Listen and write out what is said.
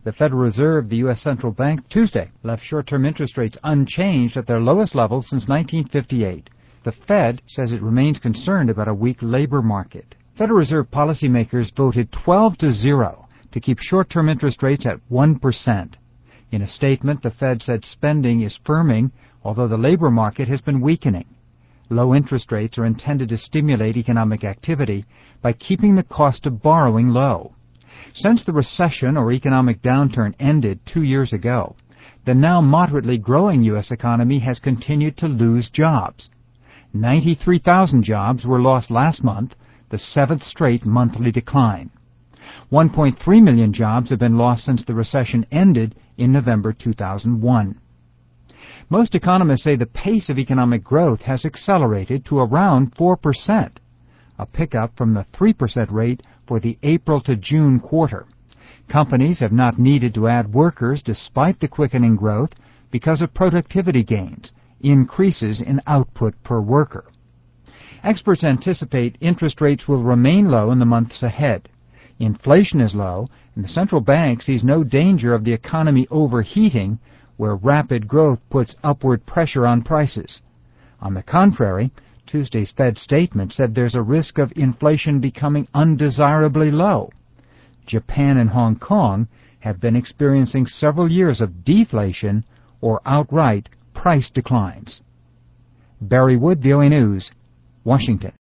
The Federal Reserve, the U.S. Central Bank, Tuesday left short-term interest rates unchanged at their lowest level since 1958. The Fed says it remains concerned about a weak labor market. Federal Reserve policymakers voted 12-0 to keep short-term interest rates at 1%. In a statement, the Fed said spending is firming, although the labor market has been weakening. Low interest rates are intended to stimulate economic activity by keeping the cost of borrowing low. Since the recession or economic downturn ended 2 years ago, the now moderately growing U.S. economy has continued to lose jobs. 93,000 jobs were lost last month, the 7th straight monthly decline. 1.3 million jobs have been lost since the recession ended in November 2001. Most economists say the pace of economic growth has accelerated to around 4%, a pickup from the 3% rate for the April to June quarter. Companies have not needed to add workers despite the quickening growth because of productivity gains, increases in output per worker. Experts anticipate interest rates will remain low in the months ahead. Inflation is low, and the central bank sees no danger of the economy overheating, where rapid growth puts upward pressure on prices. On the contrary, Tuesday's Fed statement said there's a risk of inflation becoming undesirably low. Japan and Hong Kong have been experiencing several years of deflation or outright price declines. Barry Wood, VOA News, Washington.